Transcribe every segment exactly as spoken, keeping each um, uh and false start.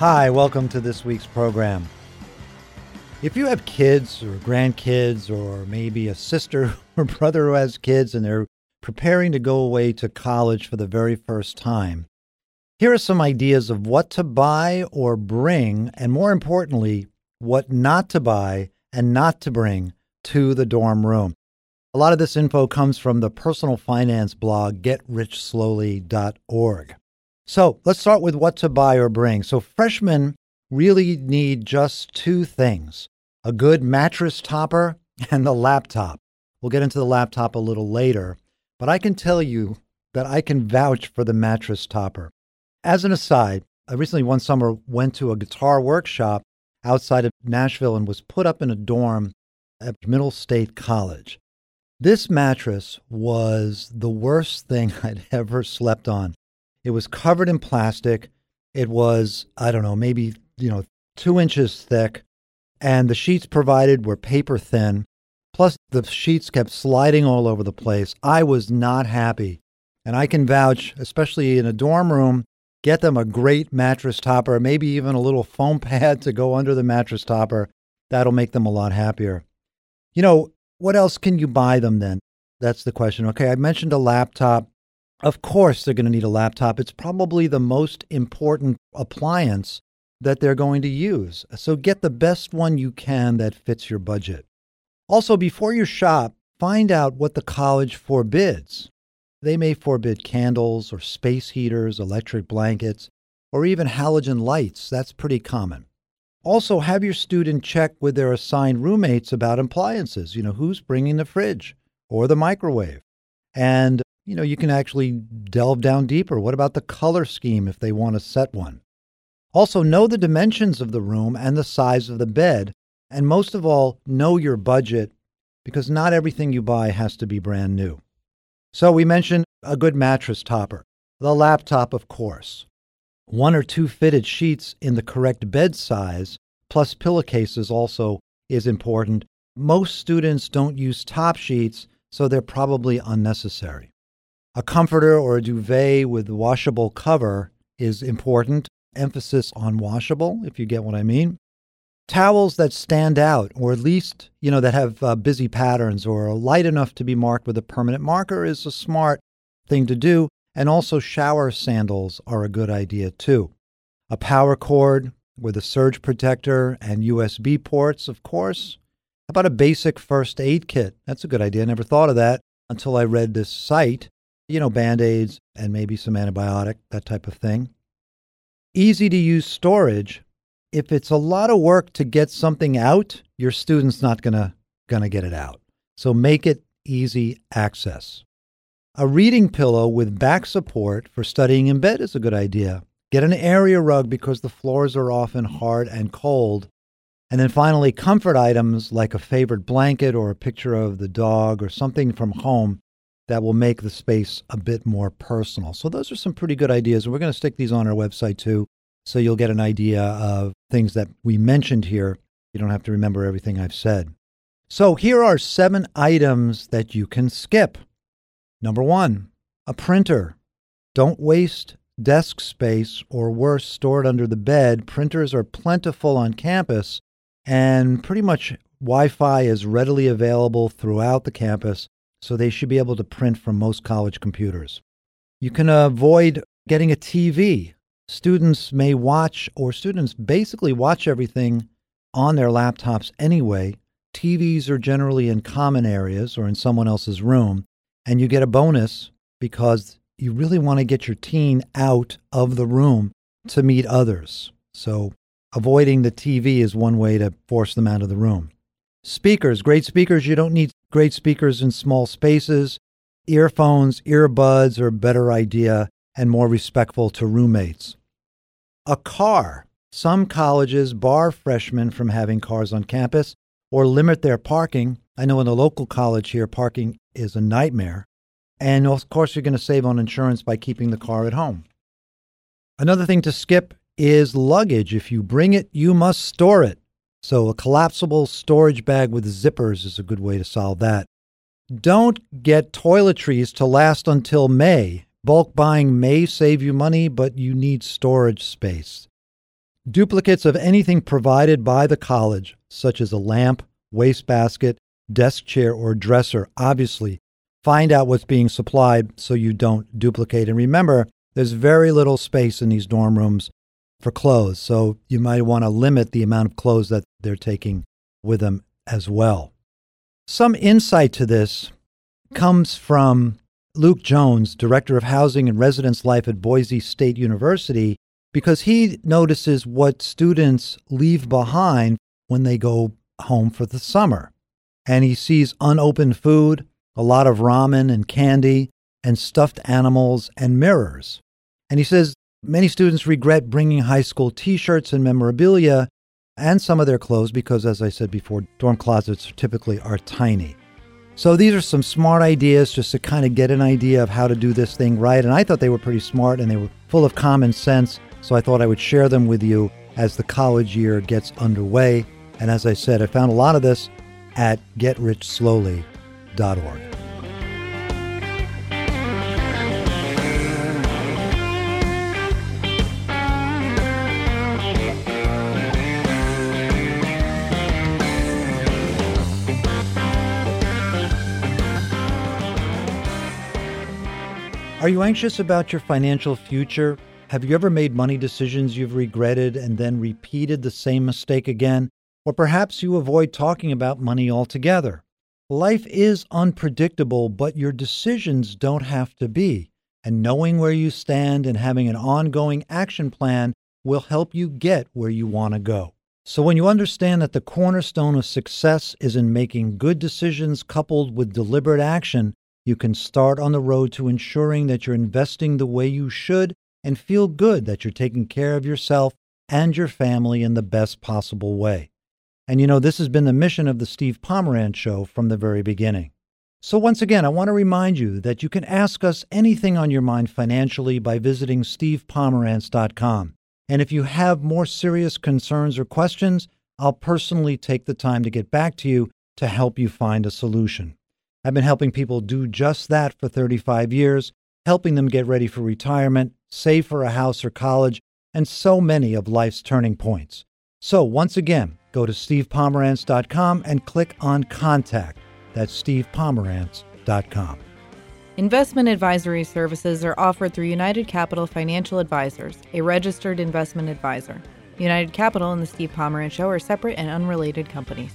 Hi, welcome to this week's program. If you have kids or grandkids or maybe a sister or brother who has kids and they're preparing to go away to college for the very first time, here are some ideas of what to buy or bring, and more importantly, what not to buy and not to bring to the dorm room. A lot of this info comes from the personal finance blog get rich slowly dot org. So let's start with what to buy or bring. So freshmen really need just two things, a good mattress topper and a laptop. We'll get into the laptop a little later, but I can tell you that I can vouch for the mattress topper. As an aside, I recently one summer went to a guitar workshop outside of Nashville and was put up in a dorm at Middle State College. This mattress was the worst thing I'd ever slept on. It was covered in plastic. It was, I don't know, maybe, you know, two inches thick. And the sheets provided were paper thin. Plus, the sheets kept sliding all over the place. I was not happy. And I can vouch, especially in a dorm room, get them a great mattress topper, maybe even a little foam pad to go under the mattress topper. That'll make them a lot happier. You know, what else can you buy them then? That's the question. Okay, I mentioned a laptop. Of course, they're going to need a laptop. It's probably the most important appliance that they're going to use. So get the best one you can that fits your budget. Also, before you shop, find out what the college forbids. They may forbid candles or space heaters, electric blankets, or even halogen lights. That's pretty common. Also, have your student check with their assigned roommates about appliances. You know, who's bringing the fridge or the microwave? And you know, you can actually delve down deeper. What about the color scheme if they want to set one? Also, know the dimensions of the room and the size of the bed. And most of all, know your budget, because not everything you buy has to be brand new. So we mentioned a good mattress topper, the laptop, of course, one or two fitted sheets in the correct bed size, plus pillowcases also is important. Most students don't use top sheets, so they're probably unnecessary. A comforter or a duvet with washable cover is important. Emphasis on washable, if you get what I mean. Towels that stand out, or at least, you know, that have uh, busy patterns or are light enough to be marked with a permanent marker is a smart thing to do. And also shower sandals are a good idea too. A power cord with a surge protector and U S B ports, of course. How about a basic first aid kit? That's a good idea. I never thought of that until I read this site. You know, Band-Aids and maybe some antibiotic, that type of thing. Easy to use storage. If it's a lot of work to get something out, your student's not gonna gonna get it out. So make it easy access. A reading pillow with back support for studying in bed is a good idea. Get an area rug because the floors are often hard and cold. And then finally, comfort items like a favorite blanket or a picture of the dog or something from home that will make the space a bit more personal. So those are some pretty good ideas. And we're going to stick these on our website too, so you'll get an idea of things that we mentioned here. You don't have to remember everything I've said. So here are seven items that you can skip. Number one, a printer. Don't waste desk space, or worse, store it under the bed. Printers are plentiful on campus, and pretty much Wi-Fi is readily available throughout the campus, so they should be able to print from most college computers. You can avoid getting a T V. Students may watch, or students basically watch everything on their laptops anyway. T Vs are generally in common areas or in someone else's room, and you get a bonus because you really want to get your teen out of the room to meet others. So avoiding the T V is one way to force them out of the room. Speakers, great speakers. You don't need great speakers in small spaces. Earphones, earbuds are a better idea and more respectful to roommates. A car. Some colleges bar freshmen from having cars on campus or limit their parking. I know in the local college here, parking is a nightmare. And of course, you're going to save on insurance by keeping the car at home. Another thing to skip is luggage. If you bring it, you must store it. So a collapsible storage bag with zippers is a good way to solve that. Don't get toiletries to last until May. Bulk buying may save you money, but you need storage space. Duplicates of anything provided by the college, such as a lamp, wastebasket, desk chair, or dresser, obviously find out what's being supplied so you don't duplicate. And remember, there's very little space in these dorm rooms for clothes, so you might want to limit the amount of clothes that they're taking with them as well. Some insight to this comes from Luke Jones, Director of Housing and Residence Life at Boise State University, because he notices what students leave behind when they go home for the summer. And he sees unopened food, a lot of ramen and candy, and stuffed animals and mirrors. And he says many students regret bringing high school T-shirts and memorabilia and some of their clothes because, as I said before, dorm closets typically are tiny. So these are some smart ideas just to kind of get an idea of how to do this thing right. And I thought they were pretty smart and they were full of common sense. So I thought I would share them with you as the college year gets underway. And as I said, I found a lot of this at get rich slowly dot org. Are you anxious about your financial future? Have you ever made money decisions you've regretted and then repeated the same mistake again? Or perhaps you avoid talking about money altogether. Life is unpredictable, but your decisions don't have to be. And knowing where you stand and having an ongoing action plan will help you get where you want to go. So when you understand that the cornerstone of success is in making good decisions coupled with deliberate action, you can start on the road to ensuring that you're investing the way you should and feel good that you're taking care of yourself and your family in the best possible way. And you know, this has been the mission of the Steve Pomerantz Show from the very beginning. So once again, I want to remind you that you can ask us anything on your mind financially by visiting steve pomerantz dot com. And if you have more serious concerns or questions, I'll personally take the time to get back to you to help you find a solution. I've been helping people do just that for thirty-five years, helping them get ready for retirement, save for a house or college, and so many of life's turning points. So once again, go to steve pomerantz dot com and click on Contact. That's steve pomerantz dot com. Investment advisory services are offered through United Capital Financial Advisors, a registered investment advisor. United Capital and the Steve Pomerantz Show are separate and unrelated companies.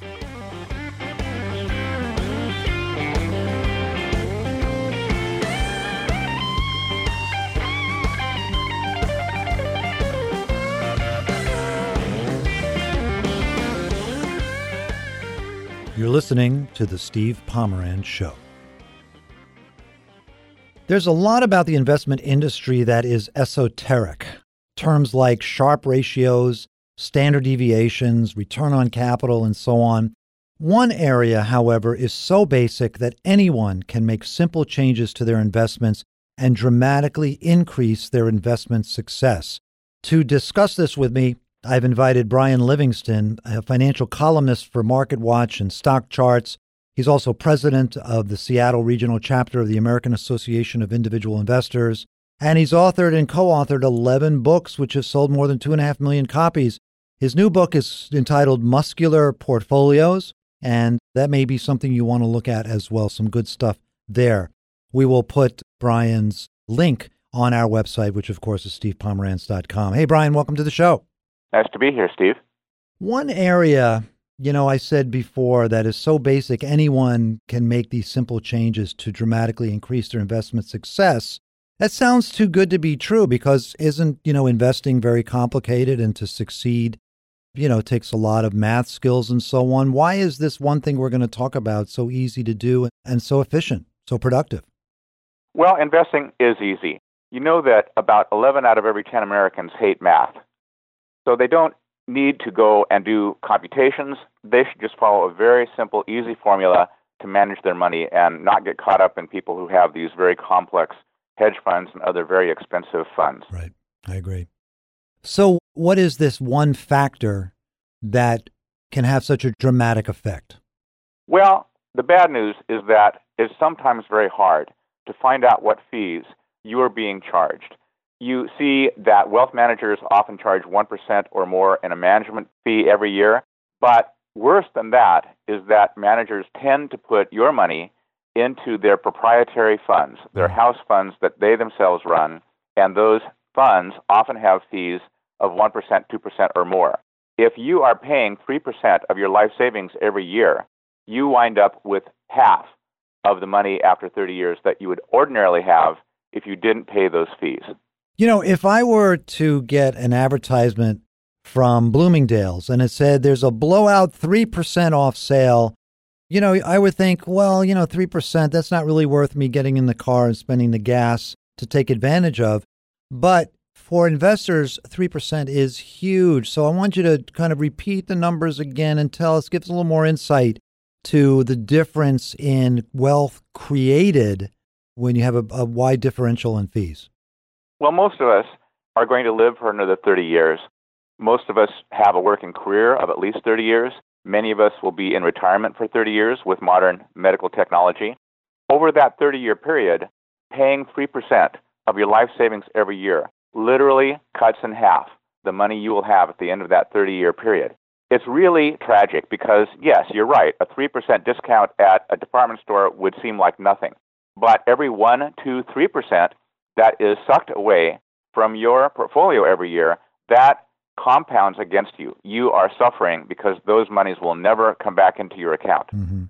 You're listening to The Steve Pomerantz Show. There's a lot about the investment industry that is esoteric. Terms like Sharpe ratios, standard deviations, return on capital, and so on. One area, however, is so basic that anyone can make simple changes to their investments and dramatically increase their investment success. To discuss this with me, I've invited Brian Livingston, a financial columnist for MarketWatch and Stock Charts. He's also president of the Seattle Regional Chapter of the American Association of Individual Investors. And he's authored and co-authored eleven books, which have sold more than two and a half million copies. His new book is entitled Muscular Portfolios, and that may be something you want to look at as well. Some good stuff there. We will put Brian's link on our website, which of course is steve pomerantz dot com. Hey, Brian, welcome to the show. Nice to be here, Steve. One area, you know, I said before that is so basic, anyone can make these simple changes to dramatically increase their investment success. That sounds too good to be true because isn't, you know, investing very complicated, and to succeed, you know, takes a lot of math skills and so on. Why is this one thing we're going to talk about so easy to do and so efficient, so productive? Well, investing is easy. You know that about eleven out of every ten Americans hate math. So they don't need to go and do computations. They should just follow a very simple, easy formula to manage their money and not get caught up in people who have these very complex hedge funds and other very expensive funds. Right. I agree. So what is this one factor that can have such a dramatic effect? Well, the bad news is that it's sometimes very hard to find out what fees you are being charged. you see that wealth managers often charge one percent or more in a management fee every year. But worse than that is that managers tend to put your money into their proprietary funds, their house funds that they themselves run, and those funds often have fees of one percent, two percent, or more. If you are paying three percent of your life savings every year, you wind up with half of the money after thirty years that you would ordinarily have if you didn't pay those fees. You know, if I were to get an advertisement from Bloomingdale's and it said there's a blowout three percent off sale, you know, I would think, well, you know, three percent, that's not really worth me getting in the car and spending the gas to take advantage of. But for investors, three percent is huge. So I want you to kind of repeat the numbers again and tell us, give us a little more insight to the difference in wealth created when you have a, a wide differential in fees. Well, most of us are going to live for another thirty years. Most of us have a working career of at least thirty years. Many of us will be in retirement for thirty years with modern medical technology. Over that thirty-year period, paying three percent of your life savings every year literally cuts in half the money you will have at the end of that thirty-year period. It's really tragic because, yes, you're right, a three percent discount at a department store would seem like nothing. But every one, two, three percent that is sucked away from your portfolio every year, that compounds against you. You are suffering because those monies will never come back into your account. Mm-hmm.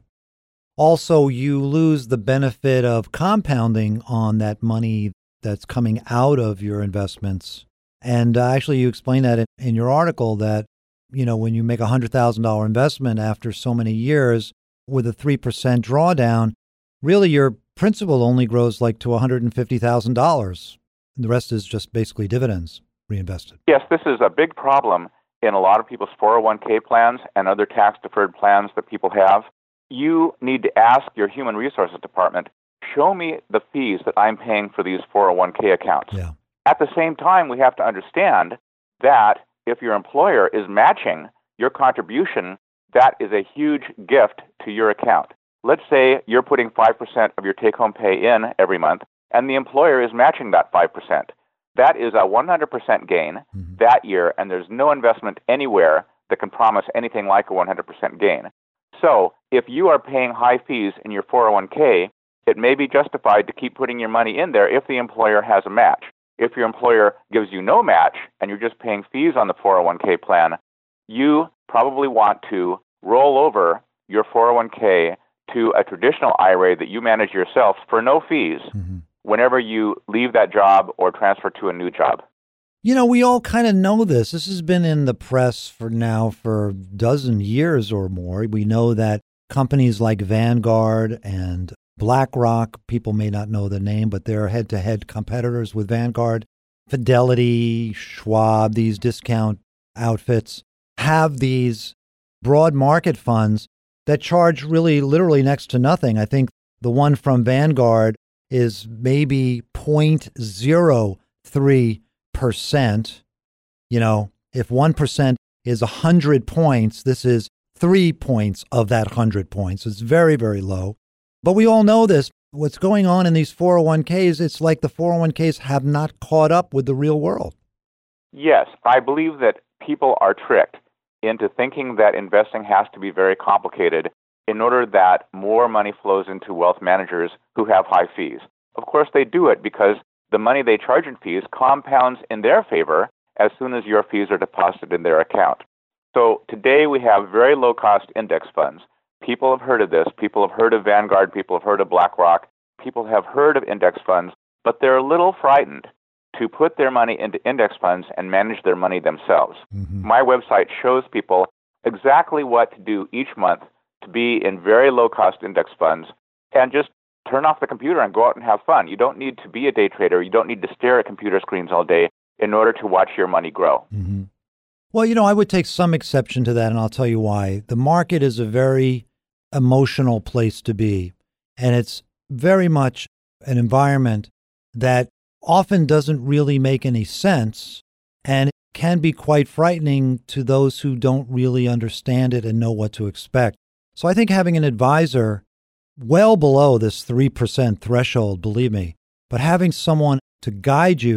Also, you lose the benefit of compounding on that money that's coming out of your investments. And uh, actually, you explain that in, in your article that, you know, when you make a one hundred thousand dollars investment after so many years with a three percent drawdown, really your principal only grows like to one hundred fifty thousand dollars. The rest is just basically dividends reinvested. Yes, this is a big problem in a lot of people's four oh one k plans and other tax-deferred plans that people have. You need to ask your human resources department, show me the fees that I'm paying for these four oh one k accounts. Yeah. At the same time, we have to understand that if your employer is matching your contribution, that is a huge gift to your account. Let's say you're putting five percent of your take-home pay in every month, and the employer is matching that five percent. That is a one hundred percent gain mm-hmm. that year, and there's no investment anywhere that can promise anything like a one hundred percent gain. So if you are paying high fees in your four oh one k, it may be justified to keep putting your money in there if the employer has a match. If your employer gives you no match and you're just paying fees on the four oh one k plan, you probably want to roll over your four oh one k to a traditional I R A that you manage yourself for no fees mm-hmm. whenever you leave that job or transfer to a new job. You know, we all kind of know this. This has been in the press for now for a dozen years or more. We know that companies like Vanguard and BlackRock, people may not know the name, but they're head-to-head competitors with Vanguard. Fidelity, Schwab, these discount outfits have these broad market funds that charge really literally next to nothing. I think the one from Vanguard is maybe zero point zero three percent. You know, if one percent is one hundred points, this is three points of that one hundred points. It's very, very low. But we all know this. What's going on in these four oh one k's, it's like the four oh one k's have not caught up with the real world. Yes, I believe that people are tricked into thinking that investing has to be very complicated in order that more money flows into wealth managers who have high fees. Of course, they do it because the money they charge in fees compounds in their favor as soon as your fees are deposited in their account. So today we have very low-cost index funds. People have heard of this. People have heard of Vanguard. People have heard of BlackRock. People have heard of index funds, but they're a little frightened to put their money into index funds and manage their money themselves. Mm-hmm. My website shows people exactly what to do each month to be in very low-cost index funds and just turn off the computer and go out and have fun. You don't need to be a day trader. You don't need to stare at computer screens all day in order to watch your money grow. Mm-hmm. Well, you know, I would take some exception to that, and I'll tell you why. The market is a very emotional place to be, and it's very much an environment that often doesn't really make any sense and can be quite frightening to those who don't really understand it and know what to expect. So I think having an advisor well below this three percent threshold, believe me, but having someone to guide you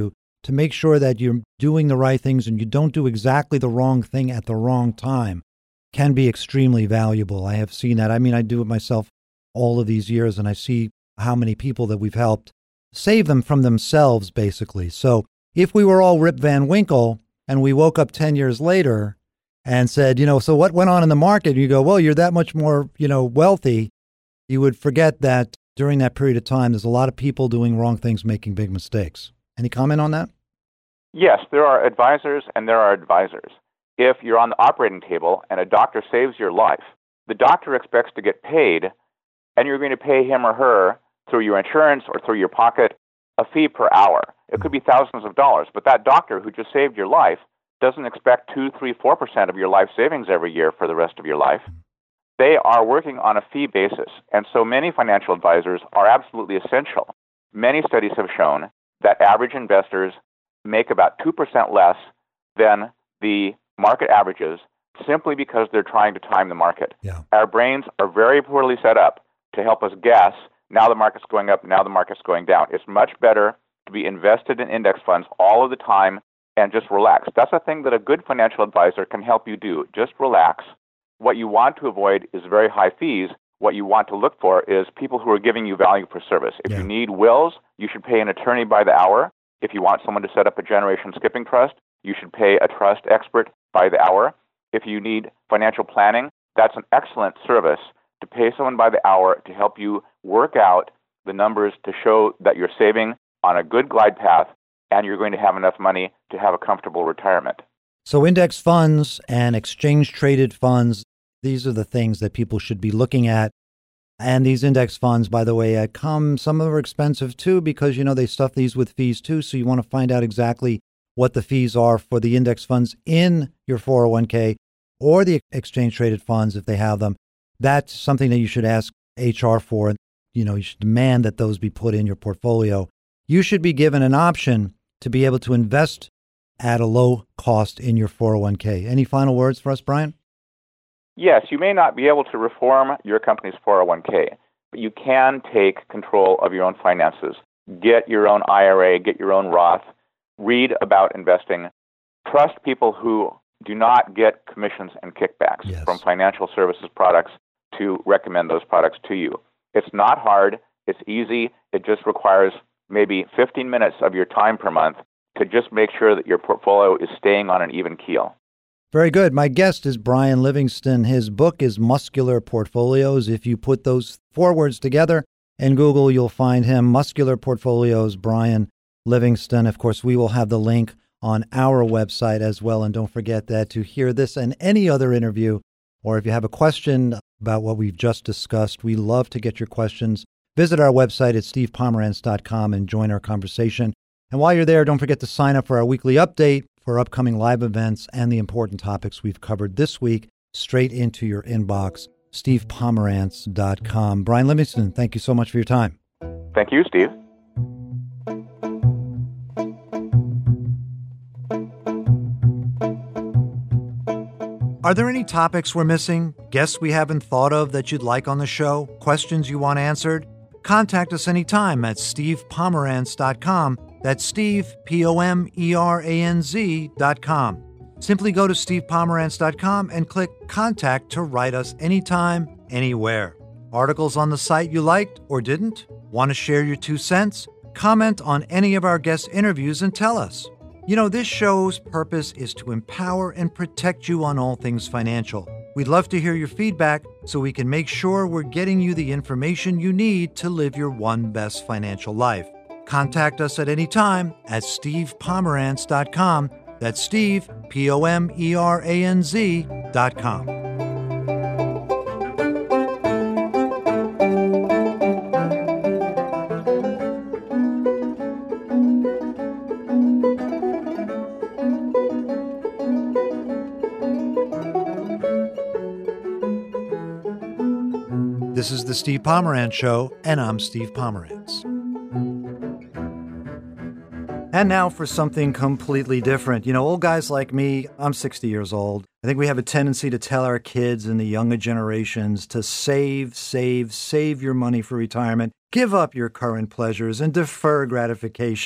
to make sure that you're doing the right things and you don't do exactly the wrong thing at the wrong time can be extremely valuable. I have seen that. I mean, I do it myself all of these years, and I see how many people that we've helped save them from themselves, basically. So if we were all Rip Van Winkle and we woke up ten years later and said, you know, so what went on in the market? And you go, well, you're that much more, you know, wealthy. You would forget that during that period of time, there's a lot of people doing wrong things, making big mistakes. Any comment on that? Yes, there are advisors and there are advisors. If you're on the operating table and a doctor saves your life, the doctor expects to get paid, and you're going to pay him or her through your insurance or through your pocket a fee per hour. It could be thousands of dollars, but that doctor who just saved your life doesn't expect two, three, four percent of your life savings every year for the rest of your life. They are working on a fee basis, and so many financial advisors are absolutely essential. Many studies have shown that average investors make about two percent less than the market averages simply because they're trying to time the market. Yeah. Our brains are very poorly set up to help us guess, now the market's going up, now the market's going down. It's much better to be invested in index funds all of the time and just relax. That's a thing that a good financial advisor can help you do. Just relax. What you want to avoid is very high fees. What you want to look for is people who are giving you value for service. If Yeah. you need wills, you should pay an attorney by the hour. If you want someone to set up a generation skipping trust, you should pay a trust expert by the hour. If you need financial planning, that's an excellent service to pay someone by the hour to help you work out the numbers to show that you're saving on a good glide path and you're going to have enough money to have a comfortable retirement. So index funds and exchange-traded funds, these are the things that people should be looking at. And these index funds, by the way, uh, come, some of them are expensive too because, you know, they stuff these with fees too. So you want to find out exactly what the fees are for the index funds in your four oh one k or the exchange-traded funds if they have them. That's something that you should ask H R for. You know, you should demand that those be put in your portfolio. You should be given an option to be able to invest at a low cost in your four oh one k. Any final words for us, Brian? Yes, you may not be able to reform your company's four oh one k, but you can take control of your own finances. Get your own I R A, get your own Roth, read about investing. Trust people who do not get commissions and kickbacks Yes. from financial services products to recommend those products to you. It's not hard. It's easy. It just requires maybe fifteen minutes of your time per month to just make sure that your portfolio is staying on an even keel. Very good. My guest is Brian Livingston. His book is Muscular Portfolios. If you put those four words together in Google, you'll find him. Muscular Portfolios, Brian Livingston. Of course, we will have the link on our website as well. And don't forget that to hear this and any other interview, or if you have a question about what we've just discussed, we love to get your questions. Visit our website at steve pomerantz dot com and join our conversation. And while you're there, don't forget to sign up for our weekly update for upcoming live events and the important topics we've covered this week straight into your inbox, steve pomerantz dot com. Brian Livingston, thank you so much for your time. Thank you, Steve. Are there any topics we're missing, guests we haven't thought of that you'd like on the show, questions you want answered? Contact us anytime at steve pomerantz dot com. That's Steve, P O M E R A N Z dot com. Simply go to steve pomerantz dot com and click Contact to write us anytime, anywhere. Articles on the site you liked or didn't? Want to share your two cents? Comment on any of our guest interviews and tell us. You know, this show's purpose is to empower and protect you on all things financial. We'd love to hear your feedback so we can make sure we're getting you the information you need to live your one best financial life. Contact us at any time at steve pomerantz dot com. That's Steve, P O M E R A N Z dot com. This is the Steve Pomerantz Show, and I'm Steve Pomerantz. And now for something completely different. You know, old guys like me, I'm sixty years old. I think we have a tendency to tell our kids and the younger generations to save, save, save your money for retirement, give up your current pleasures, and defer gratification.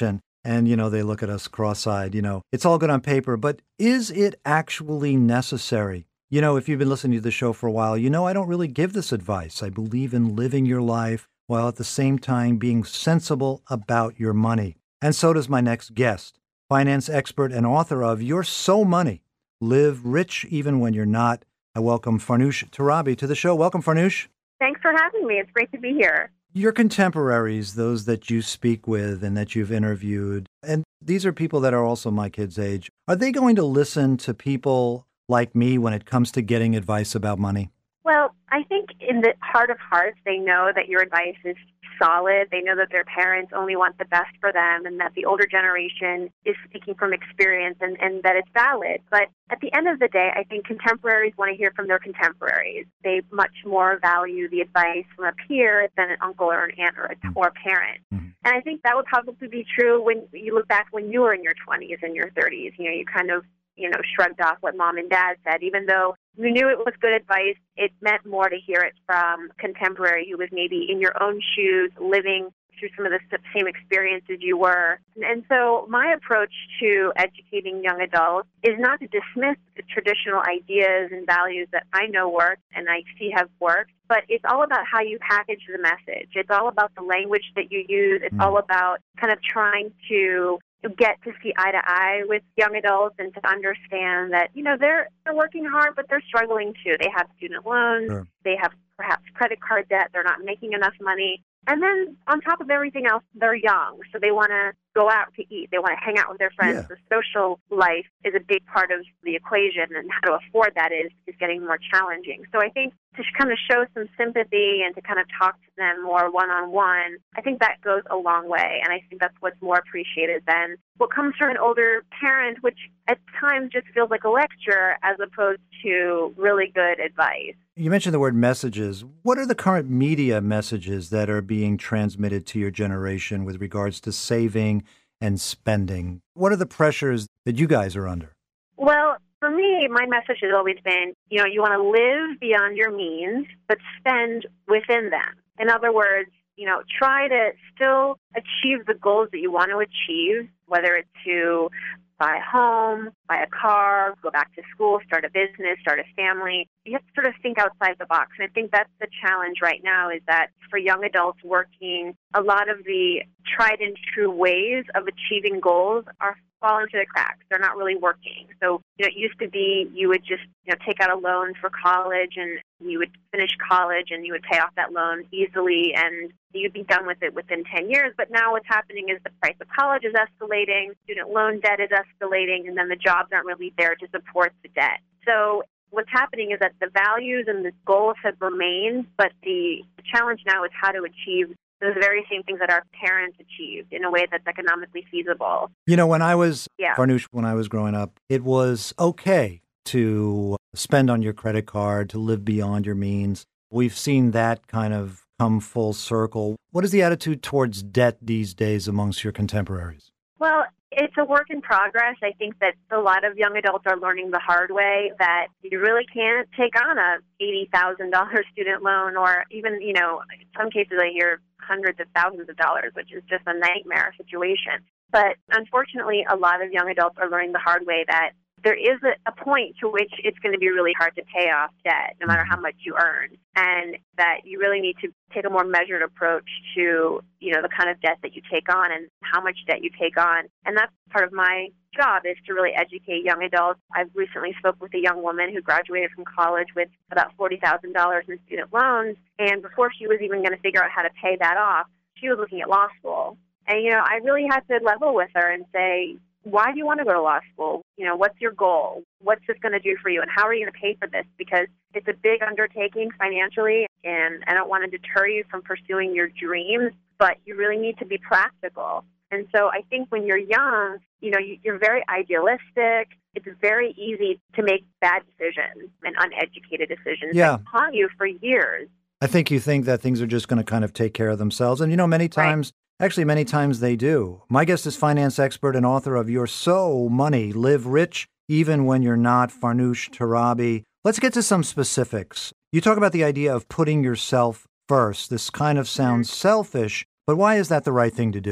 And, you know, they look at us cross-eyed, you know, it's all good on paper, but is it actually necessary? You know, if you've been listening to the show for a while, you know I don't really give this advice. I believe in living your life while at the same time being sensible about your money. And so does my next guest, finance expert and author of You're So Money, Live Rich Even When You're Not. I welcome Farnoosh Torabi to the show. Welcome, Farnoosh. Thanks for having me. It's great to be here. Your contemporaries, those that you speak with and that you've interviewed, and these are people that are also my kids' age, are they going to listen to people like me when it comes to getting advice about money? Well, I think in the heart of hearts, they know that your advice is solid. They know that their parents only want the best for them and that the older generation is speaking from experience and, and that it's valid. But at the end of the day, I think contemporaries want to hear from their contemporaries. They much more value the advice from a peer than an uncle or an aunt or a, or a parent. Mm-hmm. And I think that would probably be true when you look back when you were in your twenties and your thirties. You know, you kind of you know, shrugged off what mom and dad said. Even though you knew it was good advice, it meant more to hear it from a contemporary who was maybe in your own shoes, living through some of the same experiences you were. And so my approach to educating young adults is not to dismiss the traditional ideas and values that I know work and I see have worked, but it's all about how you package the message. It's all about the language that you use. It's all about kind of trying to get to see eye to eye with young adults and to understand that, you know, they're, they're working hard, but they're struggling too. They have student loans. Sure. They have perhaps credit card debt. They're not making enough money. And then on top of everything else, they're young, so they want to go out to eat. They want to hang out with their friends. Yeah. The social life is a big part of the equation, and how to afford that is, is getting more challenging. So I think to kind of show some sympathy and to kind of talk to them more one-on-one, I think that goes a long way, and I think that's what's more appreciated than what comes from an older parent, which at times just feels like a lecture as opposed to really good advice. You mentioned the word messages. What are the current media messages that are being transmitted to your generation with regards to saving and spending? What are the pressures that you guys are under? Well, for me, my message has always been, you know, you want to live beyond your means, but spend within them. In other words, you know, try to still achieve the goals that you want to achieve, whether it's to buy a home, buy a car, go back to school, start a business, start a family. You have to sort of think outside the box. And I think that's the challenge right now, is that for young adults working, a lot of the tried and true ways of achieving goals are falling through the cracks. They're not really working. So, you know, it used to be you would just, you know, take out a loan for college and you would finish college and you would pay off that loan easily and you'd be done with it within ten years. But now what's happening is the price of college is escalating, student loan debt is escalating, and then the jobs aren't really there to support the debt. So what's happening is that the values and the goals have remained, but the challenge now is how to achieve those very same things that our parents achieved in a way that's economically feasible. You know, when I was, yeah. Farnoosh, when I was growing up, it was okay to spend on your credit card, to live beyond your means. We've seen that kind of come full circle. What is the attitude towards debt these days amongst your contemporaries? Well, it's a work in progress. I think that a lot of young adults are learning the hard way that you really can't take on a eighty thousand dollars student loan, or even, you know, in some cases I hear hundreds of thousands of dollars, which is just a nightmare situation. But unfortunately, a lot of young adults are learning the hard way that there is a, a point to which it's going to be really hard to pay off debt, no matter how much you earn, and that you really need to take a more measured approach to, you know, the kind of debt that you take on and how much debt you take on. And that's part of my job, is to really educate young adults. I've recently spoke with a young woman who graduated from college with about forty thousand dollars in student loans, and before she was even going to figure out how to pay that off, she was looking at law school. And, you know, I really had to level with her and say, why do you want to go to law school? You know, what's your goal? What's this going to do for you? And how are you going to pay for this? Because it's a big undertaking financially, and I don't want to deter you from pursuing your dreams, but you really need to be practical. And so I think when you're young, you know, you're very idealistic. It's very easy to make bad decisions and uneducated decisions yeah. that haunt you for years. I think you think that things are just going to kind of take care of themselves. And, you know, many times... Right. Actually, many times they do. My guest is finance expert and author of You're So Money, Live Rich Even When You're Not, Farnoosh Torabi. Let's get to some specifics. You talk about the idea of putting yourself first. This kind of sounds selfish, but why is that the right thing to do?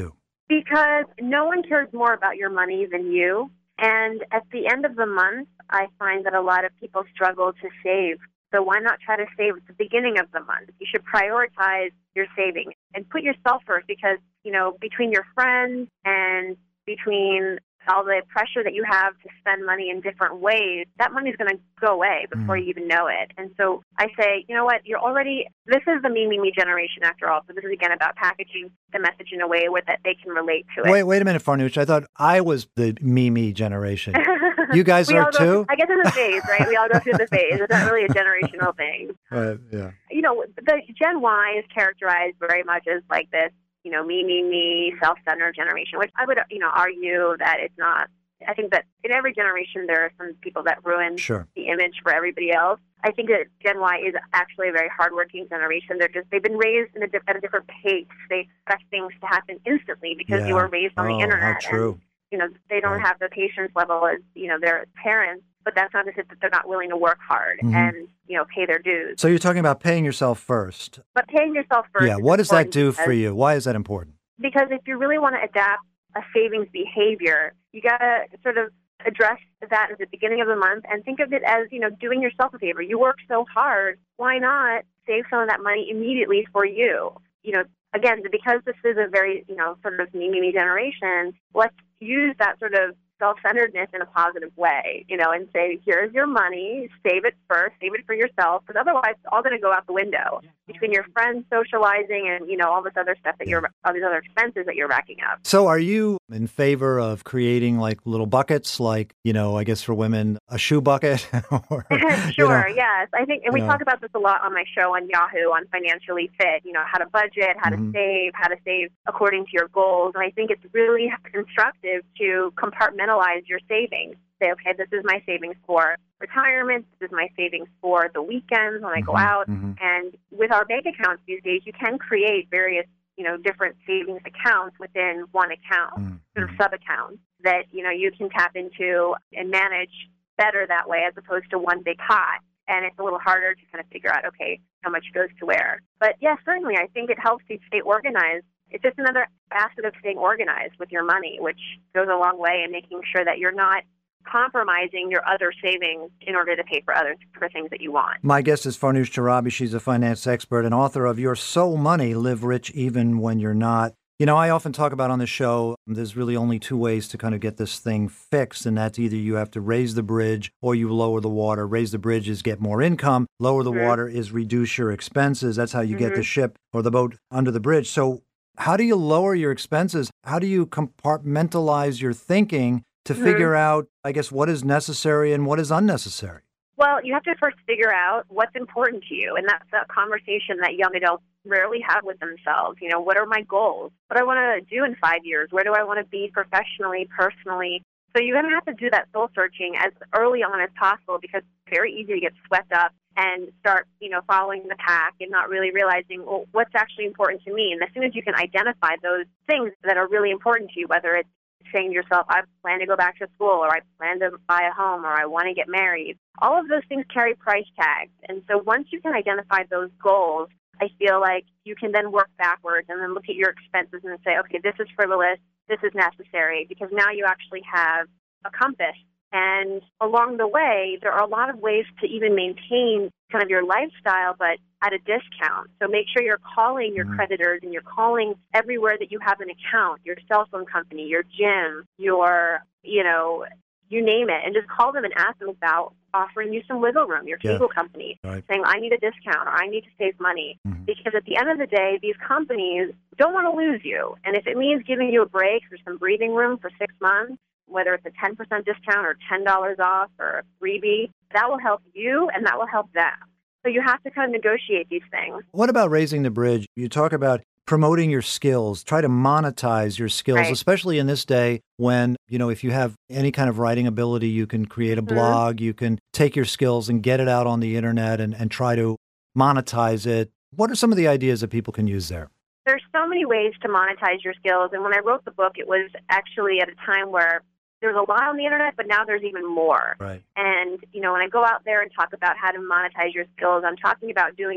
Because no one cares more about your money than you. And at the end of the month, I find that a lot of people struggle to save. So why not try to save at the beginning of the month? You should prioritize your saving and put yourself first because, you know, between your friends and between all the pressure that you have to spend money in different ways, that money's going to go away before mm. you even know it. And so I say, you know what, you're already, this is the me, me, me generation after all. So this is again about packaging the message in a way where that they can relate to it. Wait, wait a minute, Farnoosh. I thought I was the me, me generation. You guys are go, too? I guess it's a phase, right? We all go through the phase. It's not really a generational thing. Uh, yeah. You know, the Gen Y is characterized very much as like this, you know, me, me, me, self-centered generation, which I would, you know, argue that it's not. I think that in every generation there are some people that ruin sure. the image for everybody else. I think that Gen Y is actually a very hardworking generation. They're just, they've been raised in a, at a different pace. They expect things to happen instantly because yeah. you were raised on oh, the internet. How true. And, you know, they don't right. have the patience level as, you know, their parents. But that's not to say that they're not willing to work hard mm-hmm. and, you know, pay their dues. So you're talking about paying yourself first. But paying yourself first. Yeah. What does that do for you? Why is that important? Because if you really want to adapt a savings behavior, you got to sort of address that at the beginning of the month and think of it as, you know, doing yourself a favor. You work so hard. Why not save some of that money immediately for you? You know, again, because this is a very, you know, sort of me, me, me generation, let's use that sort of self-centeredness in a positive way, you know, and say, here's your money, save it first, save it for yourself, because otherwise it's all going to go out the window between your friends socializing and, you know, all this other stuff that you're, all these other expenses that you're racking up. So are you in favor of creating like little buckets, like, you know, I guess for women, a shoe bucket? or, sure, you know, yes. I think, and we know. talk about this a lot on my show on Yahoo on Financially Fit, you know, how to budget, how mm-hmm. to save, how to save according to your goals. And I think it's really constructive to compartmentalize your savings. Say, okay, this is my savings for retirement. This is my savings for the weekends when I mm-hmm, go out. Mm-hmm. And with our bank accounts these days, you can create various, you know, different savings accounts within one account, mm-hmm. sort of sub-accounts that, you know, you can tap into and manage better that way as opposed to one big pot. And it's a little harder to kind of figure out, okay, how much goes to where. But yes, yeah, certainly, I think it helps you stay organized. It's just another facet of staying organized with your money, which goes a long way in making sure that you're not compromising your other savings in order to pay for other for things that you want. My guest is Farnoosh Torabi. She's a finance expert and author of Your Soul Money, Live Rich Even When You're Not. You know, I often talk about on the show, there's really only two ways to kind of get this thing fixed, and that's either you have to raise the bridge or you lower the water. Raise the bridge is get more income. Lower the mm-hmm. water is reduce your expenses. That's how you mm-hmm. get the ship or the boat under the bridge. So how do you lower your expenses? How do you compartmentalize your thinking to mm-hmm. figure out, I guess, what is necessary and what is unnecessary? Well, you have to first figure out what's important to you, and that's a conversation that young adults rarely have with themselves. You know, what are my goals? What do I want to do in five years? Where do I want to be professionally, personally? So you're going to have to do that soul searching as early on as possible because it's very easy to get swept up and start, you know, following the pack and not really realizing, well, what's actually important to me. And as soon as you can identify those things that are really important to you, whether it's saying to yourself, I plan to go back to school, or I plan to buy a home, or I want to get married, all of those things carry price tags. And so once you can identify those goals, I feel like you can then work backwards and then look at your expenses and say, okay, this is frivolous, this is necessary, because now you actually have a compass. And along the way, there are a lot of ways to even maintain kind of your lifestyle, but at a discount. So make sure you're calling your mm-hmm. creditors and you're calling everywhere that you have an account, your cell phone company, your gym, your, you know, you name it, and just call them and ask them about offering you some wiggle room, your cable yeah. company, right. saying, I need a discount or I need to save money. Mm-hmm. Because at the end of the day, these companies don't want to lose you. And if it means giving you a break or some breathing room for six months, whether it's a ten percent discount or ten dollars off or a freebie, that will help you and that will help them. So you have to kind of negotiate these things. What about raising the bridge? You talk about promoting your skills, try to monetize your skills, right. especially in this day when, you know, if you have any kind of writing ability, you can create a mm-hmm. blog, you can take your skills and get it out on the internet and, and try to monetize it. What are some of the ideas that people can use there? There's so many ways to monetize your skills. And when I wrote the book, it was actually at a time where there's a lot on the internet, but now there's even more. Right. And, you know, when I go out there and talk about how to monetize your skills, I'm talking about doing it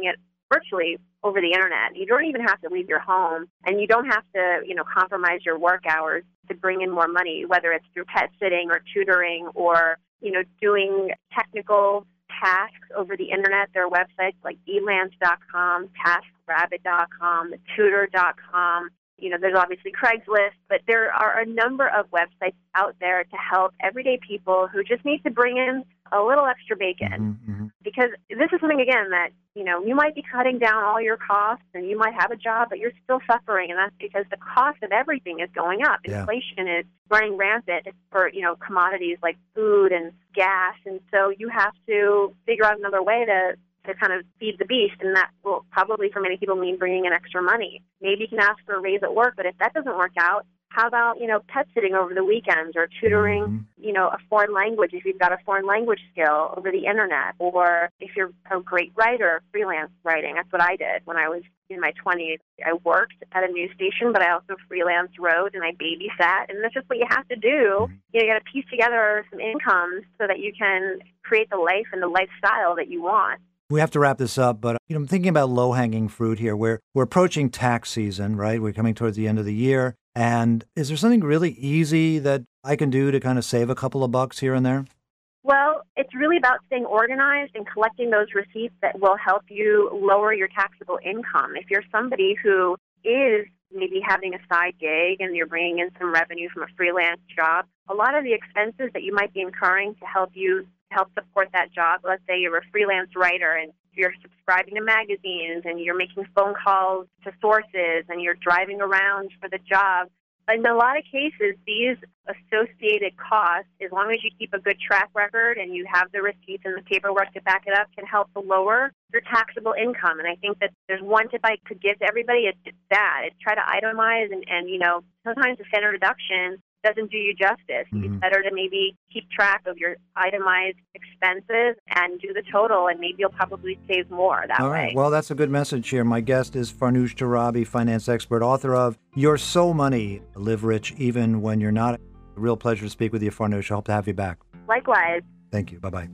virtually over the internet. You don't even have to leave your home, and you don't have to, you know, compromise your work hours to bring in more money, whether it's through pet sitting or tutoring or, you know, doing technical tasks over the internet. There are websites like e lance dot com, task rabbit dot com, tutor dot com. You know, there's obviously Craigslist, but there are a number of websites out there to help everyday people who just need to bring in a little extra bacon. Mm-hmm, mm-hmm. Because this is something, again, that, you know, you might be cutting down all your costs and you might have a job, but you're still suffering. And that's because the cost of everything is going up. Yeah. Inflation is running rampant for, you know, commodities like food and gas. And so you have to figure out another way to to kind of feed the beast, and that will probably for many people mean bringing in extra money. Maybe you can ask for a raise at work, but if that doesn't work out, how about, you know, pet sitting over the weekends or tutoring, Mm-hmm. you know, a foreign language if you've got a foreign language skill over the internet, or if you're a great writer, freelance writing. That's what I did when I was in my twenties. I worked at a news station, but I also freelance wrote and I babysat, and that's just what you have to do. Mm-hmm. You know, you got to piece together some incomes so that you can create the life and the lifestyle that you want. We have to wrap this up, but you know, I'm thinking about low-hanging fruit here. We're, we're approaching tax season, right? We're coming towards the end of the year. And is there something really easy that I can do to kind of save a couple of bucks here and there? Well, it's really about staying organized and collecting those receipts that will help you lower your taxable income. If you're somebody who is maybe having a side gig and you're bringing in some revenue from a freelance job, a lot of the expenses that you might be incurring to help you help support that job. Let's say you're a freelance writer and you're subscribing to magazines and you're making phone calls to sources and you're driving around for the job. In a lot of cases, these associated costs, as long as you keep a good track record and you have the receipts and the paperwork to back it up, can help to lower your taxable income. And I think that there's one tip I could give to everybody. It's that. It's try to itemize and, and you know, sometimes a standard deduction doesn't do you justice. Mm-hmm. It's better to maybe keep track of your itemized expenses and do the total, and maybe you'll probably save more that All way. right. Well, that's a good message here. My guest is Farnoosh Torabi, finance expert, author of You're So Money, Live Rich Even When You're Not. A real pleasure to speak with you, Farnoosh. I hope to have you back. Likewise. Thank you. Bye-bye.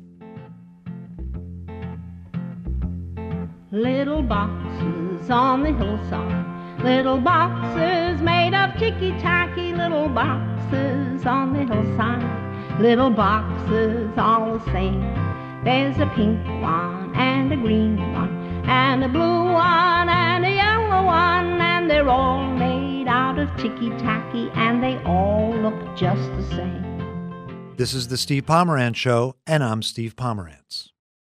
Little boxes on the hillside, little boxes made of ticky-tacky, little boxes on the hillside, little boxes all the same. There's a pink one and a green one and a blue one and a yellow one, and they're all made out of ticky-tacky and they all look just the same. This is the Steve Pomerantz Show, and I'm Steve Pomerantz.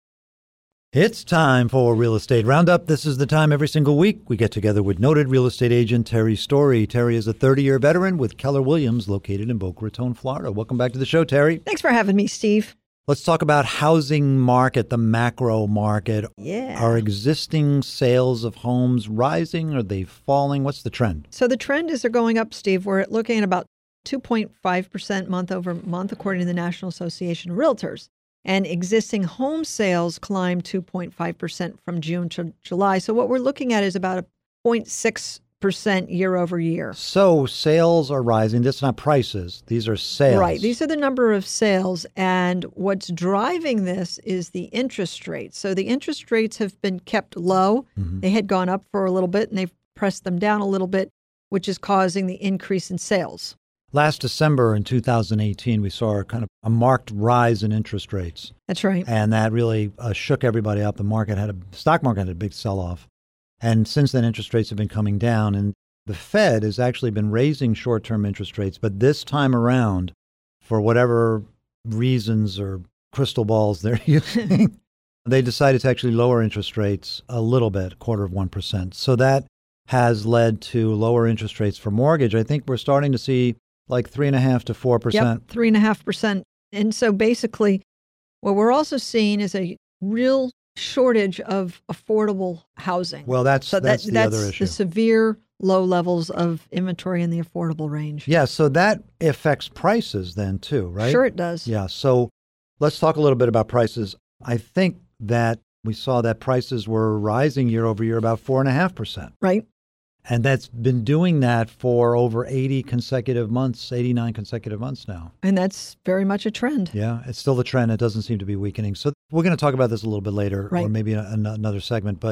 It's time for Real Estate Roundup. This is the time every single week we get together with noted real estate agent Terry Story. Terry is a thirty-year veteran with Keller Williams, located in Boca Raton, Florida. Welcome back to the show, Terry. Thanks for having me, Steve. Let's talk about housing market, the macro market. Yeah. Are existing sales of homes rising? Are they falling? What's the trend? So the trend is they're going up, Steve. We're looking at about two point five percent month over month, according to the National Association of Realtors. And existing home sales climbed two point five percent from June to July. So what we're looking at is about a zero point six percent year over year. So sales are rising. That's not prices. These are sales. Right. These are the number of sales. And what's driving this is the interest rates. So the interest rates have been kept low. Mm-hmm. They had gone up for a little bit and they've pressed them down a little bit, which is causing the increase in sales. Last December in two thousand eighteen, we saw a kind of a marked rise in interest rates. That's right. And that really uh, shook everybody up. The market had a stock market had a big sell-off. And since then, interest rates have been coming down. And the Fed has actually been raising short-term interest rates. But this time around, for whatever reasons or crystal balls they're using, they decided to actually lower interest rates a little bit, a quarter of one percent. So that has led to lower interest rates for mortgage. I think we're starting to see like three and a half to four percent. Yep, three and a half percent. And so basically, what we're also seeing is a real shortage of affordable housing. Well, that's so that's that, the that's other issue. the severe low levels of inventory in the affordable range. Yeah, so that affects prices then too, right? Sure, it does. Yeah. So let's talk a little bit about prices. I think that we saw that prices were rising year over year about four and a half percent. Right. And that's been doing that for over eighty consecutive months, eighty-nine consecutive months now. And that's very much a trend. Yeah, it's still the trend. It doesn't seem to be weakening. So we're going to talk about this a little bit later, right. or maybe in a, another segment. But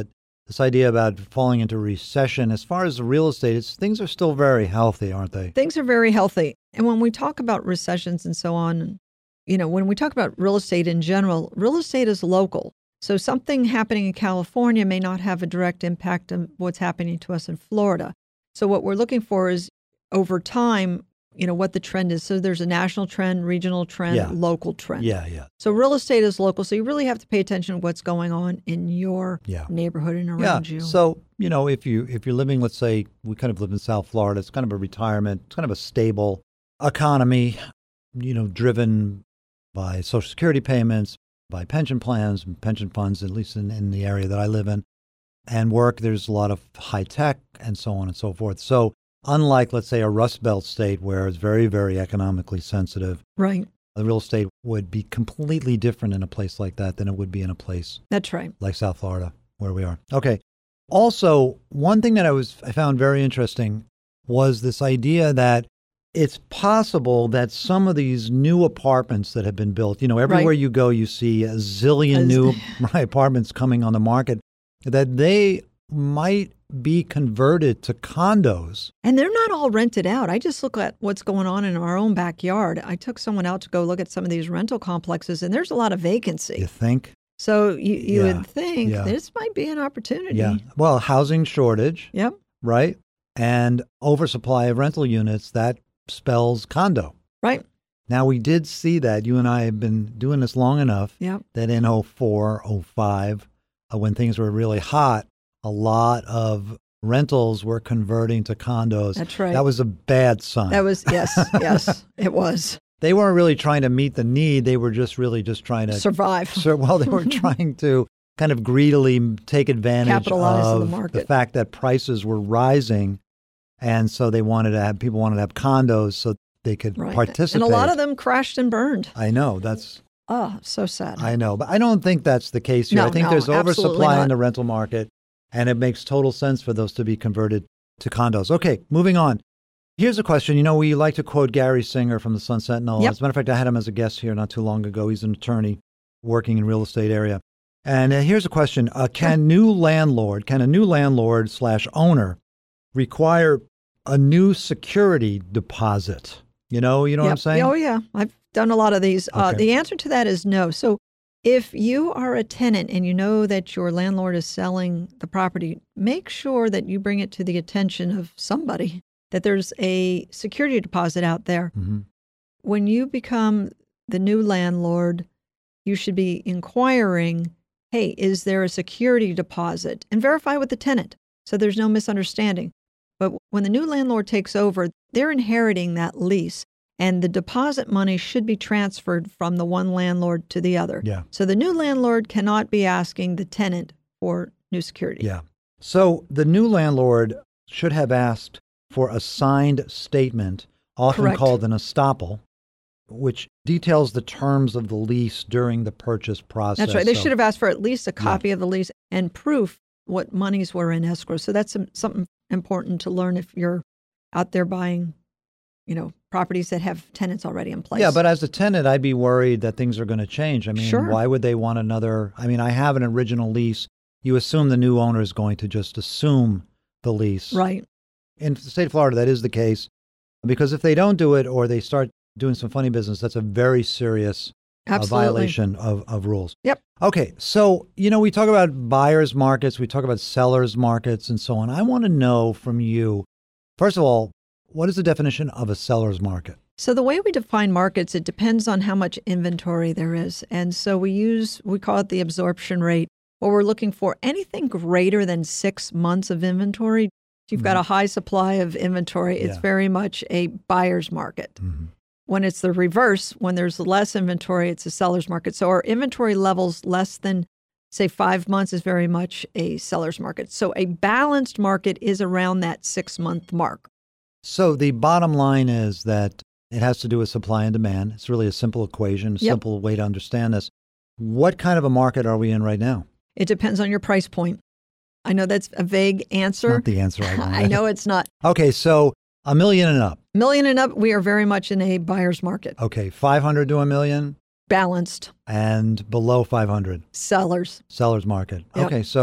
this idea about falling into recession. As far as the real estate, it's, things are still very healthy, aren't they? Things are very healthy. And when we talk about recessions and so on, you know, when we talk about real estate in general, real estate is local. So something happening in California may not have a direct impact on what's happening to us in Florida. So what we're looking for is over time, you know, what the trend is. So there's a national trend, regional trend, Yeah. local trend. Yeah, yeah. So real estate is local. So you really have to pay attention to what's going on in your Yeah. neighborhood and around Yeah. you. So, you know, if you if you're living, let's say we kind of live in South Florida, it's kind of a retirement, it's kind of a stable economy, you know, driven by Social Security payments, by pension plans, pension funds, at least in, in the area that I live in, and work. There's a lot of high tech and so on and so forth. So unlike, let's say, a Rust Belt state where it's very, very economically sensitive, Right. the real estate would be completely different in a place like that than it would be in a place That's right. like South Florida, where we are. Okay. Also, one thing that I was I found very interesting was this idea that it's possible that some of these new apartments that have been built, you know, everywhere Right. you go, you see a zillion As- new right, apartments coming on the market, that they might be converted to condos. And they're not all rented out. I just look at what's going on in our own backyard. I took someone out to go look at some of these rental complexes, and there's a lot of vacancy. You think? So you, you Yeah, would think yeah. this might be an opportunity. Yeah. Well, housing shortage, Yep. right? And oversupply of rental units, that spells condo. Right. Now, we did see that. You and I have been doing this long enough Yep. that in oh four, oh five, uh, when things were really hot, a lot of rentals were converting to condos. That's right. That was a bad sign. That was, yes, yes, it was. They weren't really trying to meet the need. They were just really just trying to Survive. So, well, they were trying to kind of greedily take advantage Capitalize on of the market. fact that prices were rising. And so they wanted to have, people wanted to have condos so they could Right. participate. And a lot of them crashed and burned. I know, that's, Oh, so sad. I know, but I don't think that's the case here. No, I think no, there's absolutely oversupply not. in the rental market, and it makes total sense for those to be converted to condos. Okay, moving on. Here's a question. You know, we like to quote Gary Singer from the Sun Sentinel. Yep. As a matter of fact, I had him as a guest here not too long ago. He's an attorney working in real estate area. And uh, here's a question. Uh, can new landlord, can a new landlord slash owner require a new security deposit? You know, you know what I'm Yep. saying? Oh, yeah. I've done a lot of these. Uh, Okay. the answer to that is no. So if you are a tenant and you know that your landlord is selling the property, make sure that you bring it to the attention of somebody, that there's a security deposit out there. hmm When you become the new landlord, you should be inquiring, hey, is there a security deposit? And verify with the tenant so there's no misunderstanding. But when the new landlord takes over, they're inheriting that lease, and the deposit money should be transferred from the one landlord to the other. Yeah. So the new landlord cannot be asking the tenant for new security. Yeah. So the new landlord should have asked for a signed statement, often Correct. called an estoppel, which details the terms of the lease during the purchase process. That's right. They So- should have asked for at least a copy of the lease and proof what monies were in escrow. So that's some, something important to learn if you're out there buying, you know, properties that have tenants already in place. Yeah, but as a tenant, I'd be worried that things are going to change. I mean, Sure. why would they want another? I mean, I have an original lease. You assume the new owner is going to just assume the lease. Right. In the state of Florida, that is the case. Because if they don't do it or they start doing some funny business, that's a very serious uh, Absolutely. violation of, of rules. Yep. Okay, so, you know, we talk about buyers markets, we talk about sellers markets and so on. I want to know from you, first of all, what is the definition of a seller's market? So the way we define markets, it depends on how much inventory there is. And so we use, we call it the absorption rate, where we're looking for anything greater than six months of inventory. If you've got a high supply of inventory, it's Yeah. very much a buyer's market. Mm-hmm. When it's the reverse, when there's less inventory, it's a seller's market. So our inventory levels less than, say, five months is very much a seller's market. So a balanced market is around that six-month mark. So the bottom line is that it has to do with supply and demand. It's really a simple equation, a Yep. simple way to understand this. What kind of a market are we in right now? It depends on your price point. I know that's a vague answer. Not the answer I wanted. I know it's not. Okay, so a million and up. Million and up, we are very much in a buyer's market. Okay, five hundred to a million Balanced and below five hundred. sellers. Seller's market. Yep. Okay, so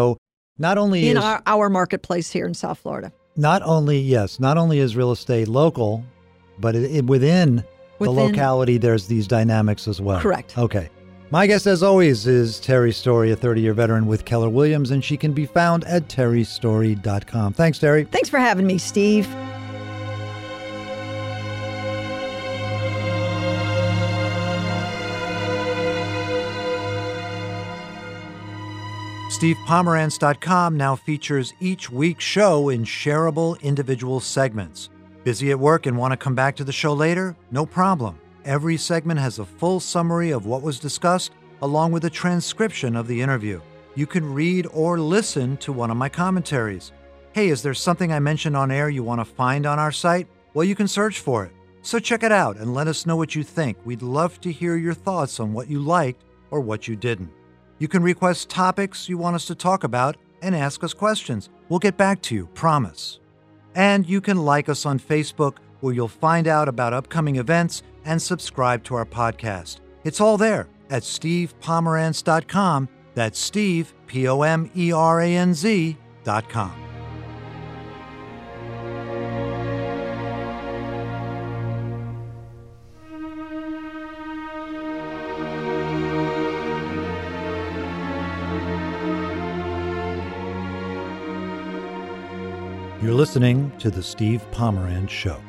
Not only in is our, our marketplace here in South Florida. not only yes, not only is real estate local, but it, it, within, the Within- locality, there's these dynamics as well. Correct. Okay. My guest, as always, is Terry Story, a thirty-year veteran with Keller Williams, and she can be found at terry story dot com. Thanks, Terry. Thanks for having me, Steve. Steve Pomerantz dot com now features each week's show in shareable individual segments. Busy at work and want to come back to the show later? No problem. Every segment has a full summary of what was discussed, along with a transcription of the interview. You can read or listen to one of my commentaries. Hey, is there something I mentioned on air you want to find on our site? Well, you can search for it. So check it out and let us know what you think. We'd love to hear your thoughts on what you liked or what you didn't. You can request topics you want us to talk about and ask us questions. We'll get back to you, promise. And you can like us on Facebook, where you'll find out about upcoming events and subscribe to our podcast. It's all there at steve pomerantz dot com. That's Steve, P O M E R A N Z dot com. You're listening to The Steve Pomerantz Show.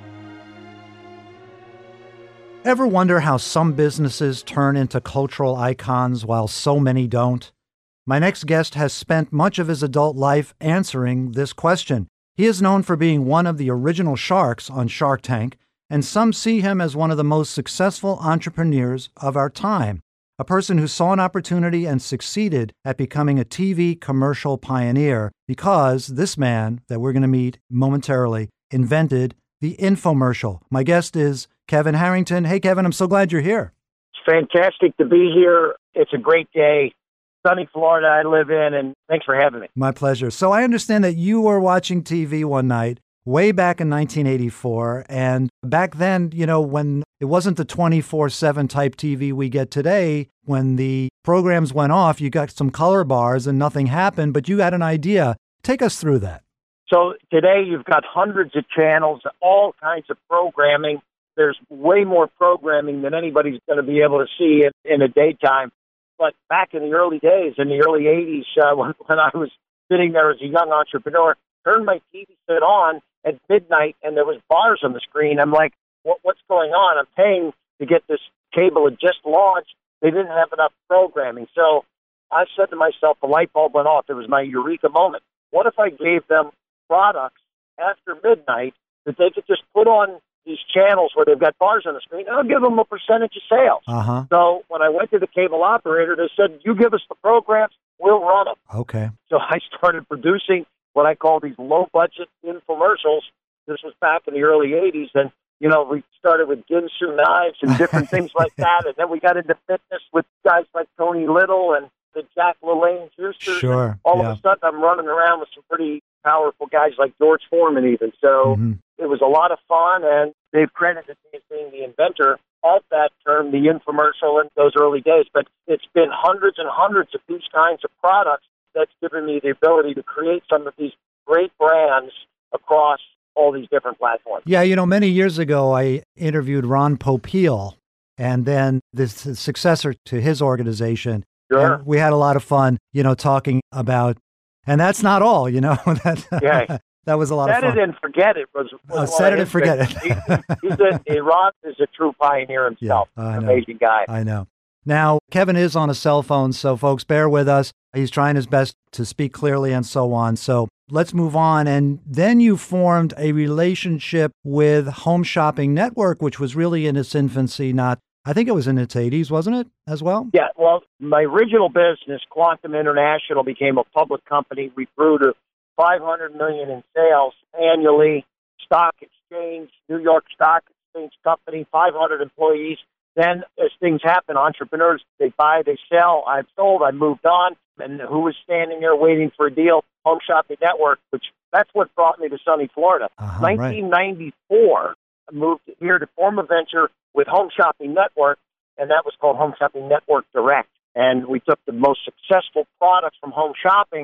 Ever wonder how some businesses turn into cultural icons while so many don't? My next guest has spent much of his adult life answering this question. He is known for being one of the original sharks on Shark Tank, and some see him as one of the most successful entrepreneurs of our time. A person who saw an opportunity and succeeded at becoming a T V commercial pioneer, because this man that we're going to meet momentarily invented the infomercial. My guest is Kevin Harrington. Hey, Kevin, I'm so glad you're here. It's fantastic to be here. It's a great day. Sunny Florida I live in, and thanks for having me. My pleasure. So I understand that you were watching T V one night way back in nineteen eighty-four, and back then, you know, when it wasn't the twenty-four seven type T V we get today, when the programs went off, you got some color bars and nothing happened, but you had an idea. Take us through that. So today you've got hundreds of channels, all kinds of programming. There's way more programming than anybody's going to be able to see in, in the daytime. But back in the early days, in the early eighties, uh, when, when I was sitting there as a young entrepreneur, turned my T V set on at midnight, and there was bars on the screen. I'm like, what, what's going on? I'm paying to get this cable had just launched. They didn't have enough programming. So I said to myself, the light bulb went off. It was my eureka moment. What if I gave them products after midnight that they could just put on these channels where they've got bars on the screen, and I'll give them a percentage of sales. Uh-huh. So when I went to the cable operator, they said, you give us the programs, we'll run them. Okay. So I started producing what I call these low-budget infomercials. This was back in the early eighties, and, you know, we started with Ginsu knives and different things like that, and then we got into fitness with guys like Tony Little and the Jack LaLanne juicers. Sure. All yeah. of a sudden, I'm running around with some pretty powerful guys like George Foreman even. So Mm-hmm. it was a lot of fun, and they've credited me as being the inventor of that term, the infomercial, in those early days. But it's been hundreds and hundreds of these kinds of products that's given me the ability to create some of these great brands across all these different platforms. Yeah, you know, many years ago, I interviewed Ron Popeil, and then the successor to his organization. Sure. And we had a lot of fun, you know, talking about, and that's not all, you know. that, Yeah. that was a lot Set of fun. it and forget it was, was Oh, one set of it and his forget things. it. He- he's a, a Ron is a true pioneer himself. Yeah, I An know. amazing guy. I know. Now, Kevin is on a cell phone, so folks, bear with us. He's trying his best to speak clearly and so on. So let's move on. And then you formed a relationship with Home Shopping Network, which was really in its infancy, not, I think it was in its eighties, wasn't it, as well? Yeah, well, my original business, Quantum International, became a public company. We grew to five hundred million dollars in sales annually. Stock exchange, New York Stock Exchange company, five hundred employees. Then as things happen, entrepreneurs, they buy, they sell. I've sold, I moved on. And who was standing there waiting for a deal? Home Shopping Network, which that's what brought me to sunny Florida. Uh-huh, right. nineteen ninety-four, I moved here to form a venture with Home Shopping Network, and that was called Home Shopping Network Direct. And we took the most successful products from home shopping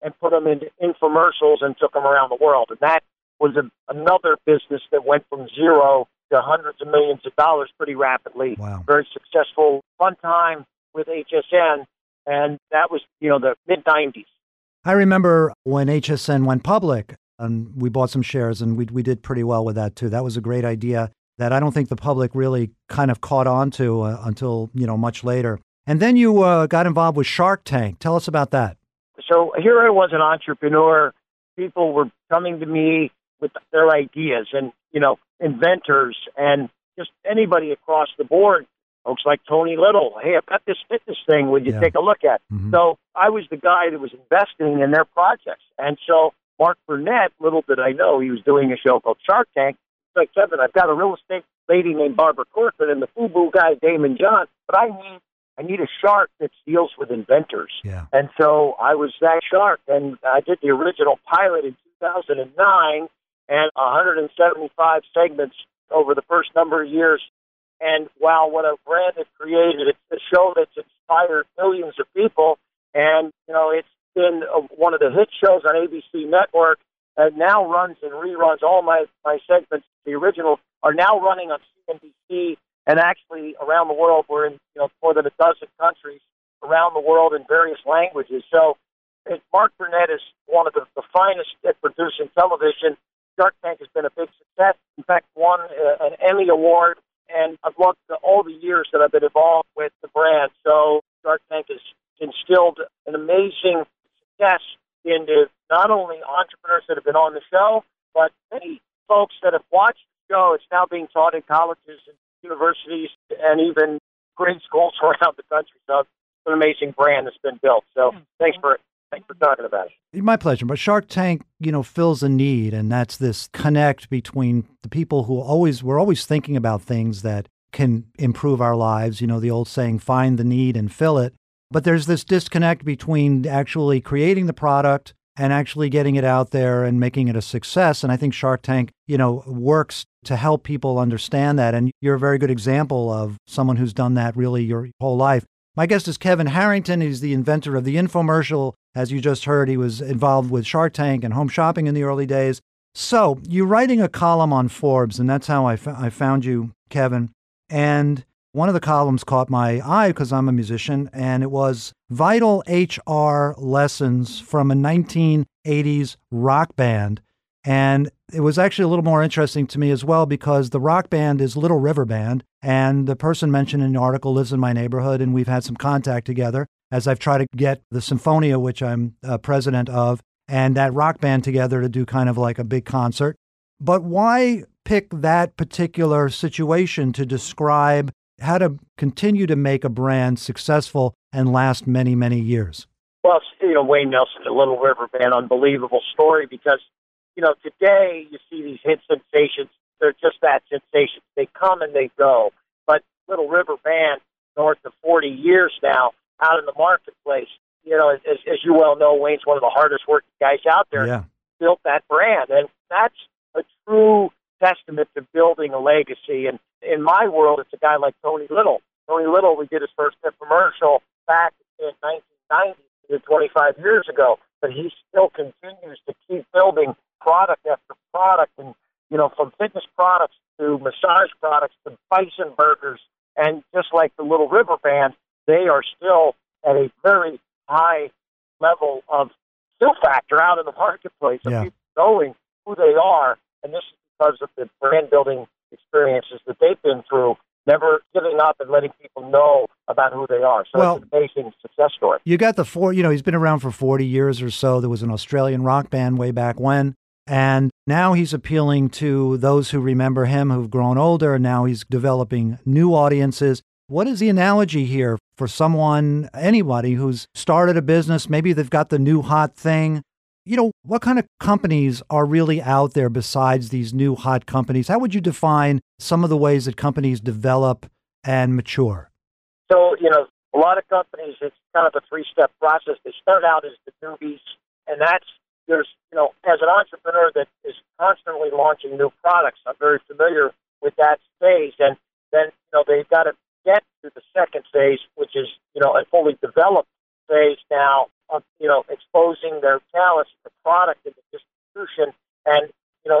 and put them into infomercials and took them around the world. And that was a, another business that went from zero to hundreds of millions of dollars pretty rapidly. Wow. Very successful, fun time with H S N. And that was, you know, the mid nineties. I remember when H S N went public, and we bought some shares, and we we did pretty well with that too. That was a great idea that I don't think the public really kind of caught on to uh, until, you know, much later. And then you uh, got involved with Shark Tank. Tell us about that. So here I was, an entrepreneur. People were coming to me with their ideas, and, you know, inventors and just anybody across the board. Folks like Tony Little. Hey, I've got this fitness thing. Would you Yeah. take a look at? Mm-hmm. So I was the guy that was investing in their projects. And so Mark Burnett, little did I know, he was doing a show called Shark Tank. He's like, Kevin, I've got a real estate lady named Barbara Corcoran and the FUBU guy, Damon John, but I need I need a shark that deals with inventors. Yeah. And so I was that shark, and I did the original pilot in two thousand nine and one hundred seventy-five segments over the first number of years. And wow, what a brand it created. It's a show that's inspired millions of people. And, you know, it's been a, one of the hit shows on A B C Network, and now runs and reruns all my, my segments. The original are now running on C N B C, and actually around the world. We're in, you know, more than a dozen countries around the world in various languages. So it, Mark Burnett is one of the, the finest at producing television. Shark Tank has been a big success. In fact, won uh, an Emmy Award. And I've loved the, all the years that I've been involved with the brand. So Shark Tank has instilled an amazing success into not only entrepreneurs that have been on the show, but many folks that have watched the show. It's now being taught in colleges and universities and even grade schools around the country. So it's an amazing brand that's been built. So thanks for thanks for talking about it. My pleasure. But Shark Tank, you know, fills a need, and that's this connect between the people who always, we're always thinking about things that can improve our lives. You know, the old saying, find the need and fill it. But there's this disconnect between actually creating the product and actually getting it out there and making it a success. And I think Shark Tank, you know, works to help people understand that. And you're a very good example of someone who's done that really your whole life. My guest is Kevin Harrington. He's the inventor of the infomercial. As you just heard, he was involved with Shark Tank and home shopping in the early days. So you're writing a column on Forbes, and that's how I, f- I found you, Kevin. And one of the columns caught my eye because I'm a musician, and it was Vital H R Lessons from a nineteen eighties rock band. And it was actually a little more interesting to me as well because the rock band is Little River Band, and the person mentioned in the article lives in my neighborhood, and we've had some contact together as I've tried to get the Symphonia, which I'm uh, president of, and that rock band together to do kind of like a big concert. But why pick that particular situation to describe how to continue to make a brand successful and last many, many years? Well, you know, Wayne Nelson, the Little River Band, unbelievable story because, you know, today you see these hit sensations. They're just that sensation. They come and they go. But Little River Band, north of forty years now, out in the marketplace, you know, as, as you well know, Wayne's one of the hardest working guys out there. Yeah. Built that brand. And that's a true testament to building a legacy. And in my world, it's a guy like Tony Little. Tony Little, we did his first infomercial back in nineteen ninety, twenty-five years ago. But he still continues to keep building product after product, and, you know, from fitness products to massage products to bison burgers. And just like the Little River Band, they are still at a very high level of fill factor out in the marketplace of Yeah. people knowing who they are. And this is because of the brand building experiences that they've been through, never giving up and letting people know about who they are. So Well, it's an amazing success story. You got the four, you know, he's been around for forty years or so. There was an Australian rock band way back when. And now he's appealing to those who remember him, who've grown older. And now he's developing new audiences. What is the analogy here for someone, anybody who's started a business? Maybe they've got the new hot thing. You know, what kind of companies are really out there besides these new hot companies? How would you define some of the ways that companies develop and mature? So, you know, a lot of companies, it's kind of a three-step process. They start out as the newbies, and that's, there's, you know, as an entrepreneur that is constantly launching new products, I'm very familiar with that phase. And then, you know, they've got to get to the second phase, which is, you know, a fully developed phase now of, you know, exposing their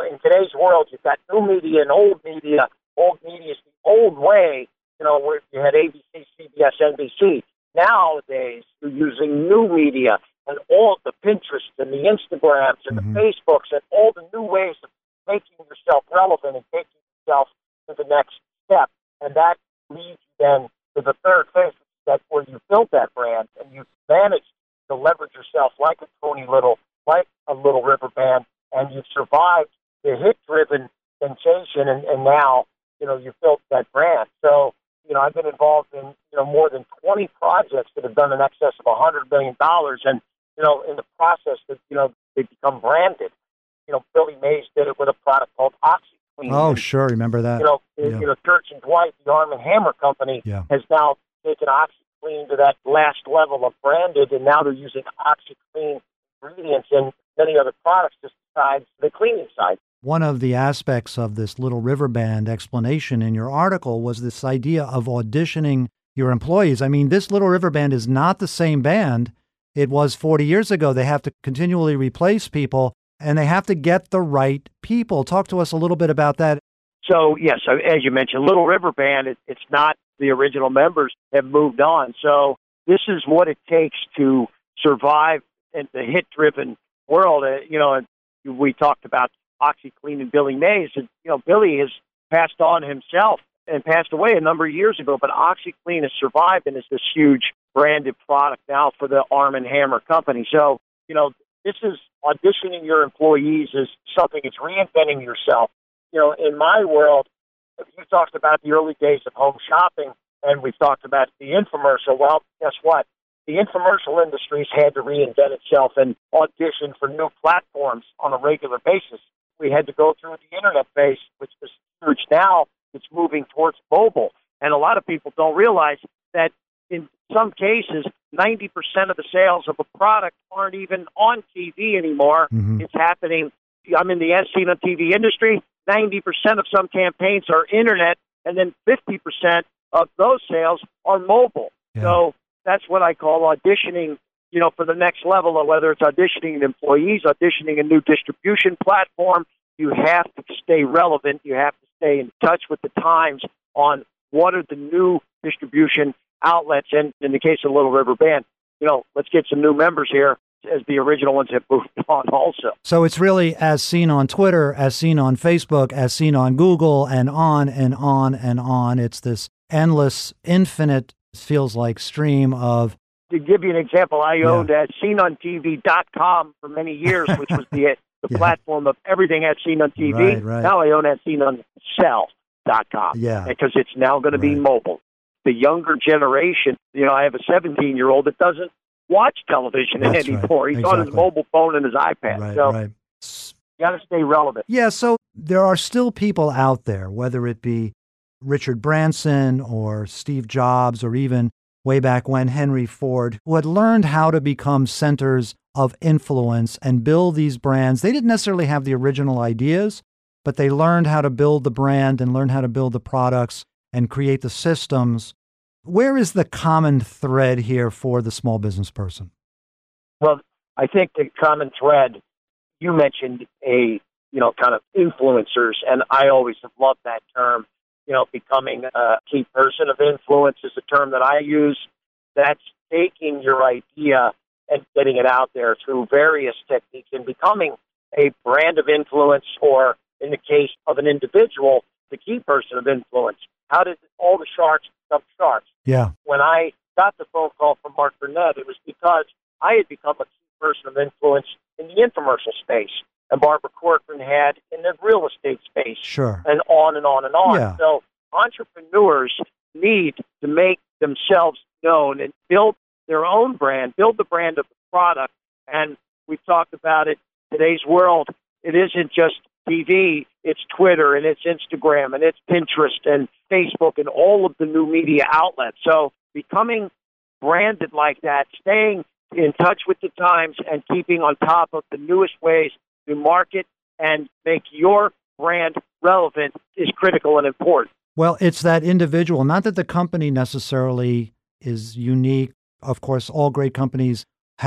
in today's world, you've got new media and old media. Old media is the old way, you know, where you had A B C, C B S, N B C. Nowadays, you're using new media and all the Pinterest and the Instagrams and mm-hmm. the Facebooks and all the new ways of making yourself relevant and taking yourself to the next step. And that leads you then to the third phase, that's where you built that brand and you managed to leverage yourself like a Tony Little, like a Little River Band, and you've survived the hit-driven sensation, and, and now, you know, you've built that brand. So, you know, I've been involved in, you know, more than twenty projects that have done in excess of one hundred million dollars, and, you know, in the process that, you know, they become branded. You know, Billy Mays did it with a product called OxyClean. Oh, and, sure, remember that. You know, yeah. you know, Church and Dwight, the Arm and Hammer company, yeah. has now taken OxyClean to that last level of branded, and now they're using OxyClean ingredients in many other products besides the cleaning side. One of the aspects of this Little River Band explanation in your article was this idea of auditioning your employees. I mean, this Little River Band is not the same band it was forty years ago. They have to continually replace people, and they have to get the right people. Talk to us a little bit about that. So, yes, as you mentioned, Little River Band, it, it's not the original members have moved on. So this is what it takes to survive in the hit-driven world. Uh, you know, we talked about OxyClean and Billy Mays. And, you know, Billy has passed on himself and passed away a number of years ago, but OxyClean has survived and is this huge branded product now for the Arm and Hammer company. So, you know, this is auditioning your employees is something, it's reinventing yourself. You know, in my world, you talked about the early days of home shopping, and we've talked about the infomercial. Well, guess what? The infomercial industry's had to reinvent itself and audition for new platforms on a regular basis. We had to go through the internet phase, which was huge. Now it's moving towards mobile. And a lot of people don't realize that in some cases, ninety percent of the sales of a product aren't even on T V anymore. Mm-hmm. It's happening. I'm in the as seen on T V industry. ninety percent of some campaigns are internet, and then fifty percent of those sales are mobile. Yeah. So that's what I call auditioning, you know, for the next level, of whether it's auditioning employees, auditioning a new distribution platform. You have to stay relevant. You have to stay in touch with the times on what are the new distribution outlets. And in the case of Little River Band, you know, let's get some new members here, as the original ones have moved on also. So it's really as seen on Twitter, as seen on Facebook, as seen on Google, and on and on and on. It's this endless, infinite, feels like stream of... To give you an example, I yeah. owned as seen on T V dot com for many years, which was the the yeah. platform of everything as seen on T V. Right, right. Now I own as seen on sell dot com yeah. because it's now going right. to be mobile. The younger generation, you know, I have a seventeen-year-old that doesn't watch television That's anymore. Right. He's exactly. on his mobile phone and his iPad. Right, so right. you got to stay relevant. Yeah, so there are still people out there, whether it be Richard Branson or Steve Jobs or even way back when Henry Ford, who had learned how to become centers of influence and build these brands. They didn't necessarily have the original ideas, but they learned how to build the brand and learn how to build the products and create the systems. Where is the common thread here for the small business person? Well, I think the common thread, you mentioned a, you know, kind of influencers, and I always have loved that term. You know, becoming a key person of influence is a term that I use. That's taking your idea and getting it out there through various techniques and becoming a brand of influence, or in the case of an individual, the key person of influence. How did all the sharks become sharks? Yeah. When I got the phone call from Mark Burnett, it was because I had become a key person of influence in the infomercial space, and Barbara Corcoran had in the real estate space. Sure. And on and on and on. Yeah. So entrepreneurs need to make themselves known and build their own brand, build the brand of the product. And we've talked about it, today's world, it isn't just T V, it's Twitter and it's Instagram and it's Pinterest and Facebook and all of the new media outlets. So becoming branded like that, staying in touch with the times and keeping on top of the newest ways to market and make your brand relevant is critical and important. Well, it's that individual, not that the company necessarily is unique. Of course, all great companies have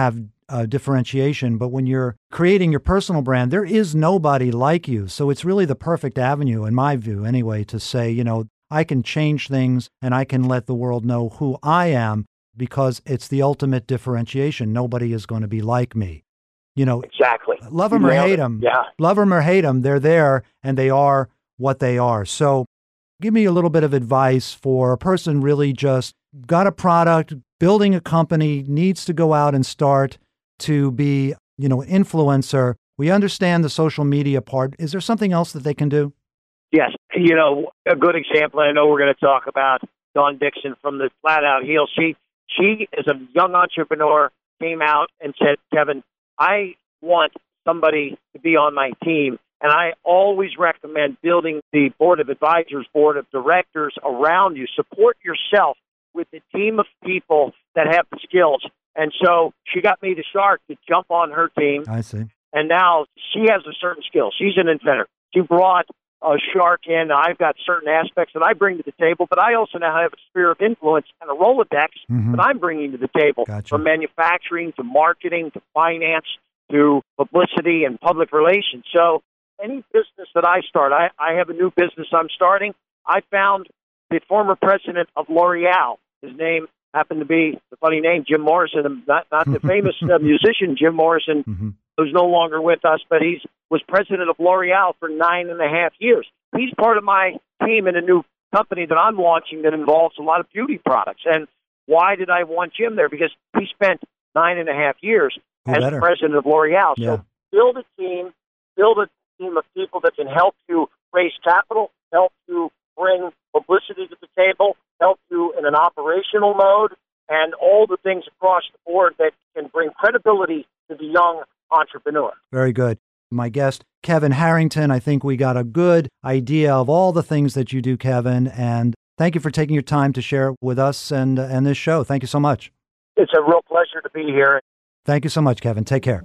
uh, differentiation. But when you're creating your personal brand, there is nobody like you. So it's really the perfect avenue, in my view anyway, to say, you know, I can change things and I can let the world know who I am because it's the ultimate differentiation. Nobody is going to be like me. You know, exactly. Love them or hate them. Yeah. Love them or hate them. They're there and they are what they are. So give me a little bit of advice for a person really just got a product, building a company, needs to go out and start to be, you know, influencer. We understand the social media part. Is there something else that they can do? Yes. You know, a good example, I know we're going to talk about Dawn Dixon from the Flat Out Heels. She, she is a young entrepreneur, came out and said, Kevin, I want somebody to be on my team. And I always recommend building the board of advisors, board of directors around you. Support yourself with a team of people that have the skills. And so she got me to Shark to jump on her team. I see. And now she has a certain skill. She's an inventor. She brought a Shark in. I've got certain aspects that I bring to the table, but I also now have a sphere of influence and a Rolodex Mm-hmm. that I'm bringing to the table. Gotcha. From manufacturing to marketing to finance to publicity and public relations. So any business that I start, I, I have a new business I'm starting. I found the former president of L'Oreal. His name happened to be the funny name, Jim Morrison, not, not the famous uh, musician Jim Morrison, Mm-hmm. who's no longer with us, but he's was president of L'Oreal for nine and a half years. He's part of my team in a new company that I'm launching that involves a lot of beauty products. And why did I want Jim there? Because he spent nine and a half years Who as better? president of L'Oreal. Yeah. So build a team, build a team of people that can help you raise capital, help you bring publicity to the table, help you in an operational mode, and all the things across the board that can bring credibility to the young entrepreneur. Very good. My guest, Kevin Harrington. I think we got a good idea of all the things that you do, Kevin, and thank you for taking your time to share it with us and, uh, and this show. Thank you so much. It's a real pleasure to be here. Thank you so much, Kevin. Take care.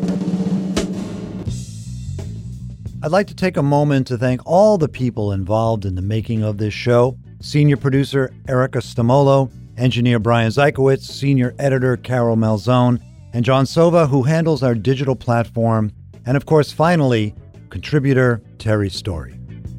I'd like to take a moment to thank all the people involved in the making of this show. Senior producer Erica Stamolo, engineer Brian Zykowitz, senior editor Carol Malzone, and John Sova, who handles our digital platform, and of course, finally, contributor Terry Story.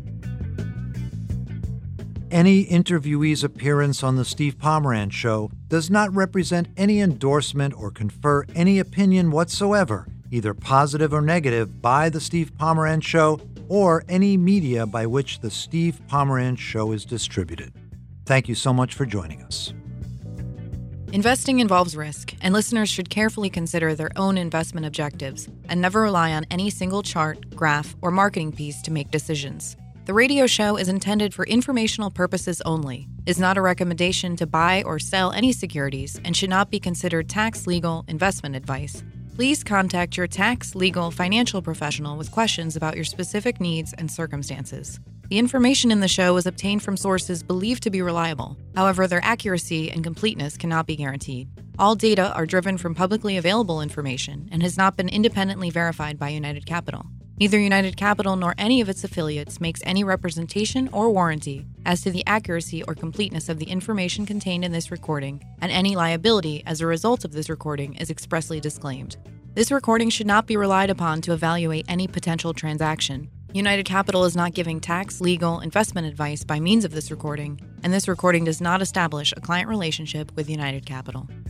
Any interviewee's appearance on the Steve Pomerantz Show does not represent any endorsement or confer any opinion whatsoever, either positive or negative, by the Steve Pomerantz Show or any media by which the Steve Pomerantz Show is distributed. Thank you so much for joining us. Investing involves risk, and listeners should carefully consider their own investment objectives and never rely on any single chart, graph, or marketing piece to make decisions. The radio show is intended for informational purposes only, is not a recommendation to buy or sell any securities, and should not be considered tax, legal, investment advice. Please contact your tax, legal, financial professional with questions about your specific needs and circumstances. The information in the show is obtained from sources believed to be reliable. However, their accuracy and completeness cannot be guaranteed. All data are driven from publicly available information and has not been independently verified by United Capital. Neither United Capital nor any of its affiliates makes any representation or warranty as to the accuracy or completeness of the information contained in this recording, and any liability as a result of this recording is expressly disclaimed. This recording should not be relied upon to evaluate any potential transaction. United Capital is not giving tax, legal, investment advice by means of this recording, and this recording does not establish a client relationship with United Capital.